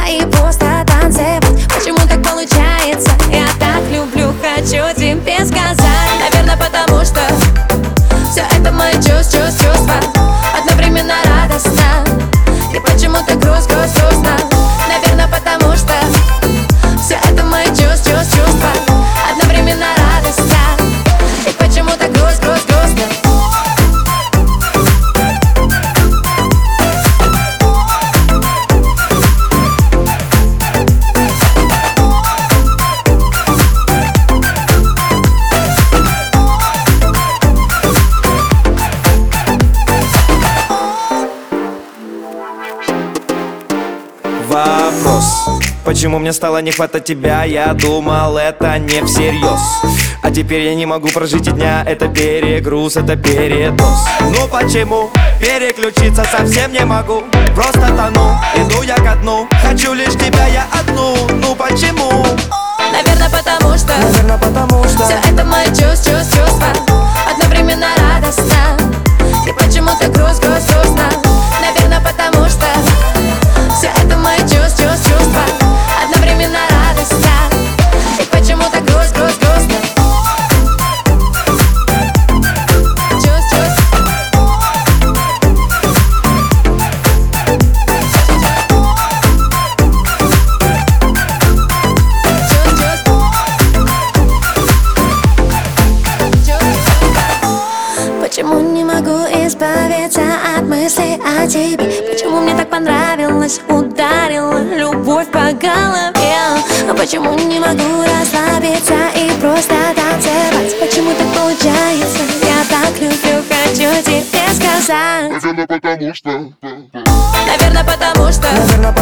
и просто танцевать. Почему так получается? Я так люблю, хочу тебе сказать. Наверное, потому что все это мои чувства одновременно радостно. И почему-то грустно. Наверное, потому что все это мои чувства одновременно радостно. И почему-то грустно. Вопрос: почему мне стало не хватать тебя? Я думал, это не всерьез. А теперь я не могу прожить и дня. Это перегруз, это передоз. Ну почему? Переключиться совсем не могу. Просто тону, иду я ко дну. Хочу лишь тебя я одну. Ну почему? Наверное, потому что все это мои чувства одновременно радостно. И почему-то грустно. Наверное, потому что все это мои чувства одновременно радостно. И почему-то грустно. Почему не могу избавиться от мыслей о тебе? Почему мне так понравилось, ударила любовь по голове? А почему не могу расслабиться и просто танцевать? Почему так получается? Я так люблю, хочу тебе сказать. Наверное, потому что